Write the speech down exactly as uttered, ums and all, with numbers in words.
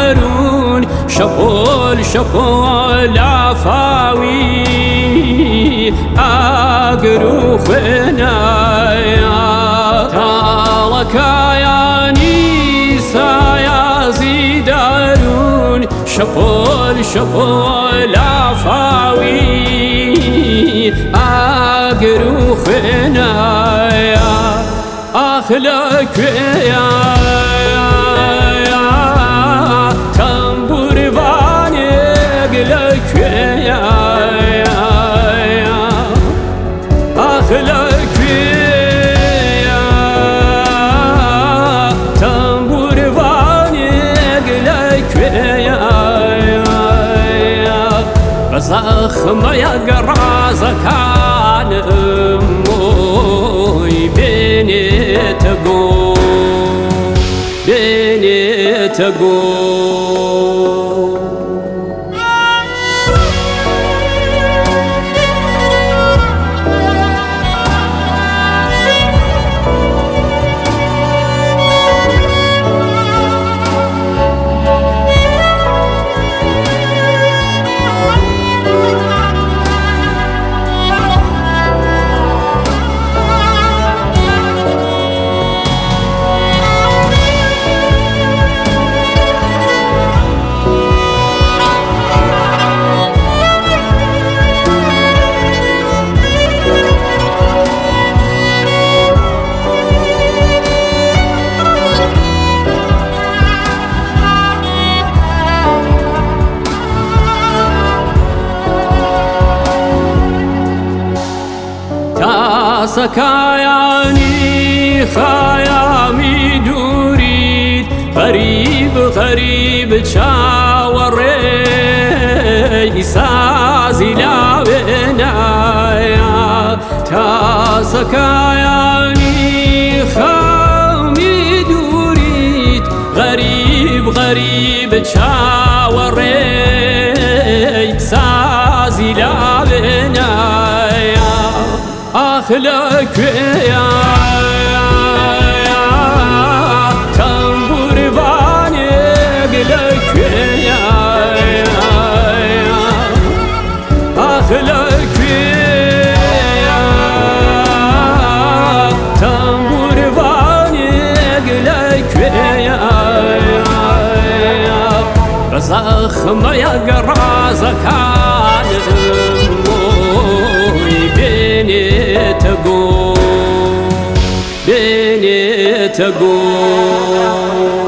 درون شپول شپول عفاوی اگرو خنایا تالکایانی سایازی درون شپول شپول عفاوی اگرو خنایا اخلاق یا تنبور وانی اخلاق یا اخلاق یا تنبور وانی اخلاق یا بزخم یا گرازکانم تگو بینی تگو سكاياني خيامي دوريد غريب غريب شاوري سازي لا بنايا تا سكاياني خيامي دوريد غريب غريب شاوري سازي لا بنايا أخلاق يا تنبور واني أخلاق يا أخلاق يا تنبور واني أخلاق يا بزخم يا قرازك تگو بینی تگو